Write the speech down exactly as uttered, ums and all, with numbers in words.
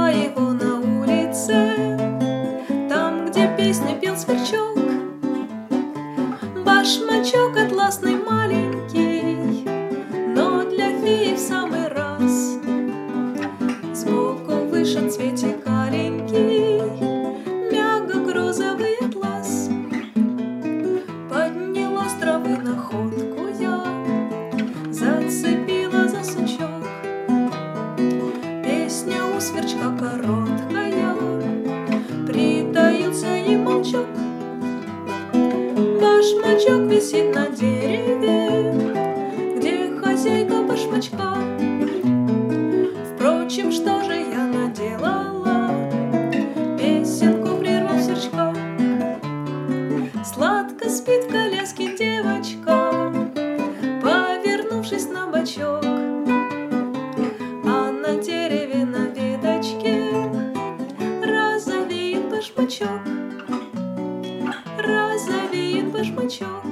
нашла его на улице, там, где песню пел сверчок. Башмачок атласный маленький, но для феи в самый раз. Сбоку выше цветик аленький, мягок розовый атлас. Подняла с травы находку я, зацепила за сучок. Песня у сверчка короткая, притаился и молчок. Башмачок висит на дереве, где хозяйка башмачка. Впрочем, что же я наделала, песенку прервав сверчка. Сладко спит в коляске девочка, повернувшись на бочок, а на дереве на веточке розовеет башмачок, розовеет башмачок.